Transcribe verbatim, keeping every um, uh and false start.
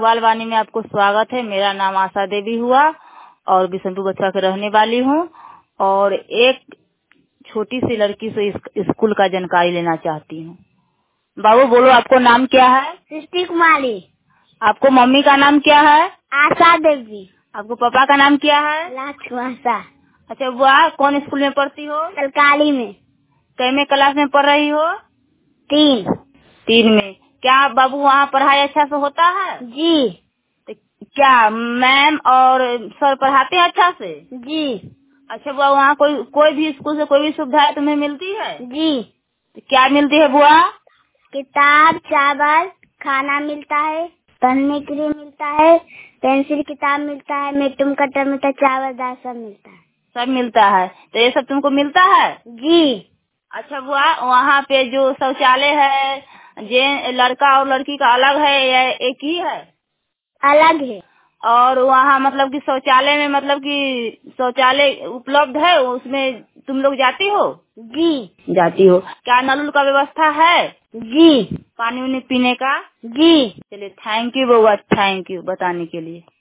बालवाणी में आपको स्वागत है। मेरा नाम आशा देवी हुआ और बिशनपुर बच्चा के रहने वाली हूँ और एक छोटी सी लड़की से इस स्कूल का जानकारी लेना चाहती हूँ। बाबू बोलो, आपको नाम क्या है? सृष्टि कुमारी। आपको मम्मी का नाम क्या है? आशा देवी। आपको पापा का नाम क्या है? लाक्षवासा। अच्छा बुआ, कौन स्कूल में पढ़ती हो? सरकारी में। कैमे क्लास में पढ़ रही हो? तीन। तीन में। क्या बाबू वहाँ पढ़ाई अच्छा से होता है? जी। तो क्या मैम और सर पढ़ाते हैं अच्छा से? जी। अच्छा बुआ, वहाँ कोई कोई भी स्कूल से कोई भी सुविधा तुम्हें मिलती है? जी। तो क्या मिलती है बुआ? किताब, चावल, खाना मिलता है, पढ़ने के लिए मिलता है, पेंसिल किताब मिलता है, मेटुम कटर मिलता है, चावल दाल सब मिलता है। सब मिलता है। तो ये सब तुमको मिलता है? जी। अच्छा बुआ, वहाँ पे जो शौचालय है, जे लड़का और लड़की का अलग है या एक ही है? अलग है। और वहाँ मतलब कि शौचालय में मतलब कि शौचालय उपलब्ध है, उसमें तुम लोग जाती हो? जी। जाती हो। क्या नल उल का व्यवस्था है? जी। पानी उनी पीने का? जी। चलिए, थैंक यू बउआ, थैंक यू बताने के लिए।